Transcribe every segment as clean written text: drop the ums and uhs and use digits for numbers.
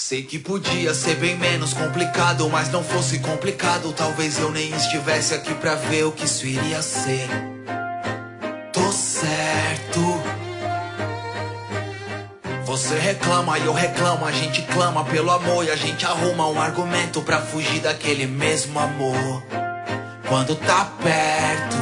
Sei que podia ser bem menos complicado, mas não fosse complicado, talvez eu nem estivesse aqui pra ver o que isso iria ser. Tô certo. Você reclama e eu reclamo, a gente clama pelo amor e a gente arruma um argumento pra fugir daquele mesmo amor quando tá perto.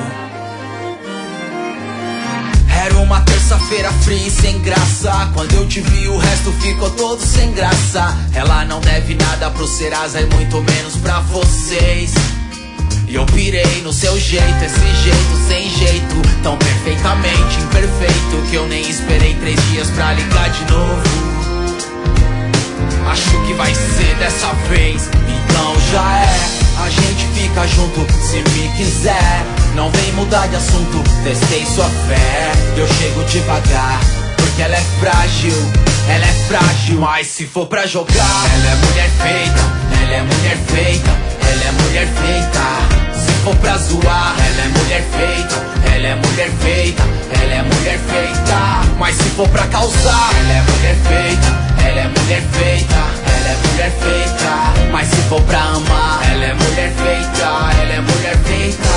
Era uma terça-feira fria e sem graça, quando eu te vi o resto ficou todo sem graça. Ela não deve nada pro Serasa e muito menos pra vocês. E eu pirei no seu jeito, esse jeito sem jeito, tão perfeitamente imperfeito que eu nem esperei 3 dias pra ligar de novo. Acho que vai ser dessa vez, então já é. A gente fica junto se me quiser. Não vem mudar de assunto, testei sua fé. Eu chego devagar, porque ela é frágil. Ela é frágil, mas se for pra jogar, ela é mulher feita, ela é mulher feita, ela é mulher feita. Se for pra zoar, ela é mulher feita, ela é mulher feita, ela é mulher feita. Mas se for pra causar, ela é mulher feita, ela é mulher feita, ela é mulher feita. Mas se for pra amar, ela é mulher feita, ela é mulher feita.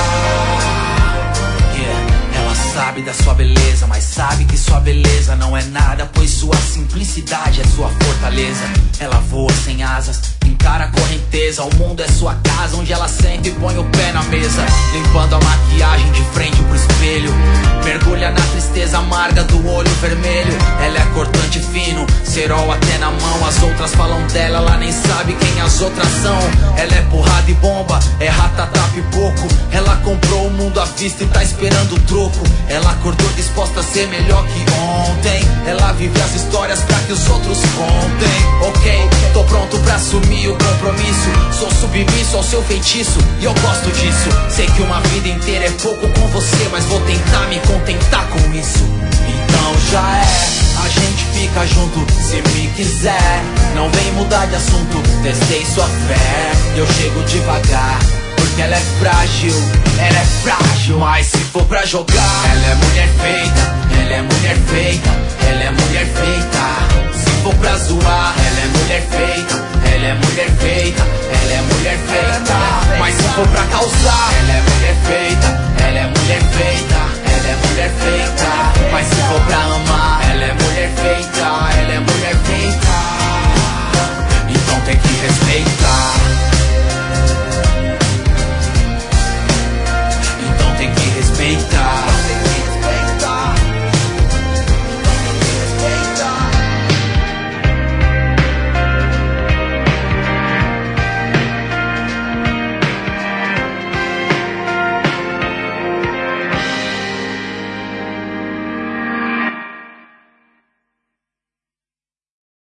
Ela sabe da sua beleza, mas sabe que sua beleza não é nada, pois sua simplicidade é sua fortaleza. Ela voa sem asas, encara a correnteza. O mundo é sua casa, onde ela senta e põe o pé na mesa. Limpando a maquiagem de frente pro espelho, mergulha na tristeza amarga do olho vermelho. Ela é cortante fino, cerol até na mão. As outras falam dela, ela nem sabe quem as outras são. Ela é porrada e bomba, é ratatá pipoco. Ela comprou o mundo à vista e tá esperando o troco. Ela acordou disposta a ser melhor que ontem. Ela vive as histórias pra que os outros contem. Ok, tô pronto pra assumir o compromisso. Sou submisso ao seu feitiço e eu gosto disso. Sei que uma vida inteira é pouco com você, mas vou tentar me contentar com isso. Então já é. A gente fica junto se me quiser. Não vem mudar de assunto, testei sua fé. Eu chego devagar, porque ela é frágil, ela é frágil. Mas se for pra jogar, ela é mulher feita, ela é mulher feita, ela é mulher feita. Se for pra zoar, ela é mulher feita, ela é mulher feita, ela é mulher feita. Mas se for pra causar, ela é mulher feita, ela é mulher feita, ela é mulher feita. Mas se for pra amar,